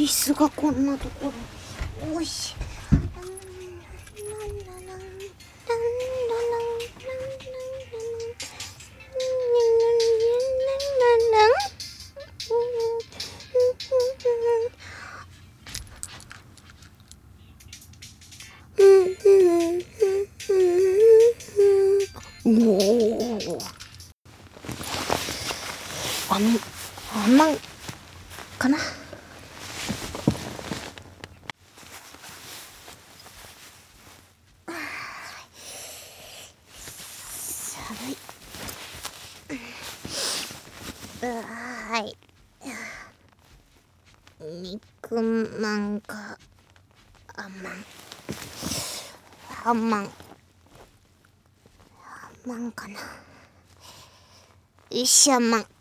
椅子がこんなところ。おいし。おお。あんまんかな。寒い。はい。肉まんかあんまん。あんまん。あんまんかな。よっしゃ、あんまん。